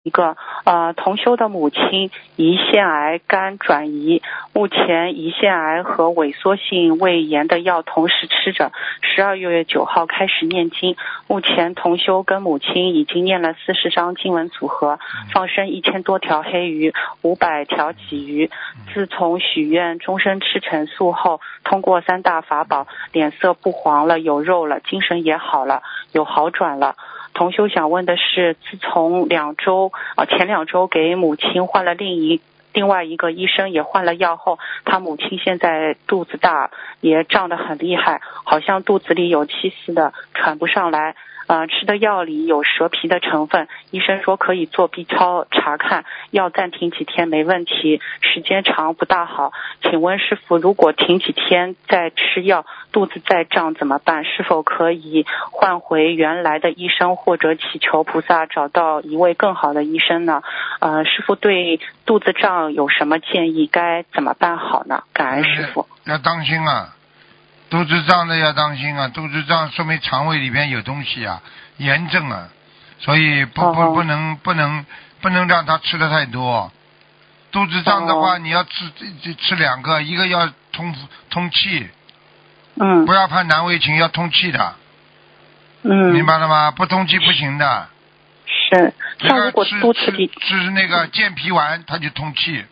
一个同修的母亲胰腺癌肝转移，目前胰腺癌和萎缩性胃炎的药同时吃着，12月9号开始念经，目前同修跟母亲已经念了40张经文组合，放生1000多条黑鱼，500条鲫鱼。自从许愿终身吃全素后，通过3大法宝，脸色不黄了，有肉了，精神也好了，有好转了。同修想问的是，自从前2周给母亲换了另外一个医生也换了药后，他母亲现在肚子大，也胀得很厉害，好像肚子里有气似的，喘不上来。吃的药里有蛇皮的成分，医生说可以做 B 超查看，药暂停几天没问题，时间长不大好。请问师父，如果停几天再吃药，肚子再胀怎么办？是否可以换回原来的医生，或者祈求菩萨找到一位更好的医生呢？师父对肚子胀有什么建议？该怎么办好呢？感恩师父。 要当心啊，肚子胀的要当心啊，肚子胀说明肠胃里面有东西啊，炎症啊，所以不能让他吃的太多。肚子胀的话，你要吃2个，一个要通气，不要怕难为情，要通气的，明白了吗？不通气不行的。 是，像如果肚子里吃那个健脾丸，它就通气。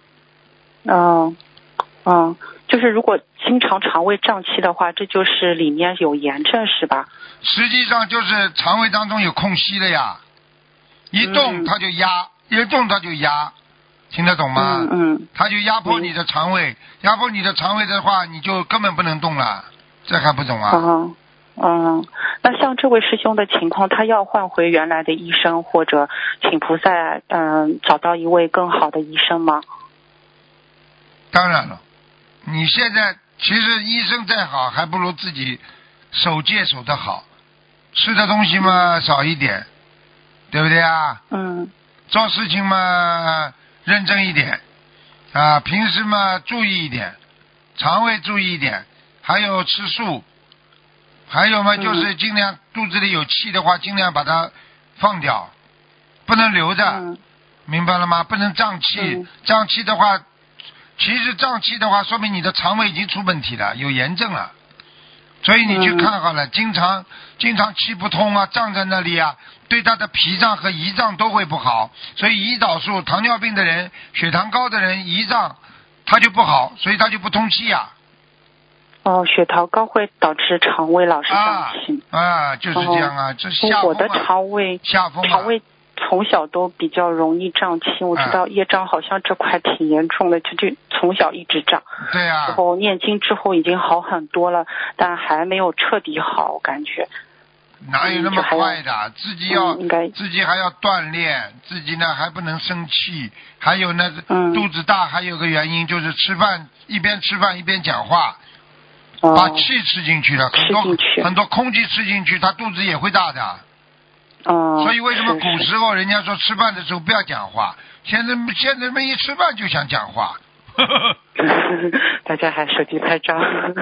就是如果经常肠胃胀气的话，这就是里面有炎症是吧？ 实际上就是肠胃当中有空隙的呀，一动它就压，一动它就压，听得懂吗？它就压迫你的肠胃，压迫你的肠胃的话，你就根本不能动了，这还不懂啊？ 那像这位师兄的情况，他要换回原来的医生，或者请菩萨找到一位更好的医生吗？ 当然了，你现在其实医生再好，还不如自己守戒守得好，吃的东西嘛少一点，对不对啊？做事情嘛认真一点啊，平时嘛注意一点，肠胃注意一点，还有吃素，还有嘛就是尽量肚子里有气的话，尽量把它放掉，不能留着，明白了吗？不能胀气，胀气的话。其实胀气的话，说明你的肠胃已经出问题了，有炎症了。所以你去看好了，经常气不通啊，胀在那里啊，对他的脾脏和胰脏都会不好。所以胰岛素，糖尿病的人、血糖高的人，胰脏他就不好，所以他就不通气啊。 血糖高会导致肠胃老是胀气。 就是这样啊，这下风啊。 我的肠胃从小都比较容易胀气，我知道业障好像这块挺严重的，就从小一直胀。 对啊。 然后念经之后已经好很多了，但还没有彻底好，感觉。 哪有那么快的？自己还要锻炼，自己呢还不能生气，还有呢肚子大，还有个原因就是一边吃饭一边讲话，把气吃进去了，很多空气吃进去，他肚子也会大的。所以为什么古时候人家说吃饭的时候不要讲话？现在人们一吃饭就想讲话。 大家还手机拍照。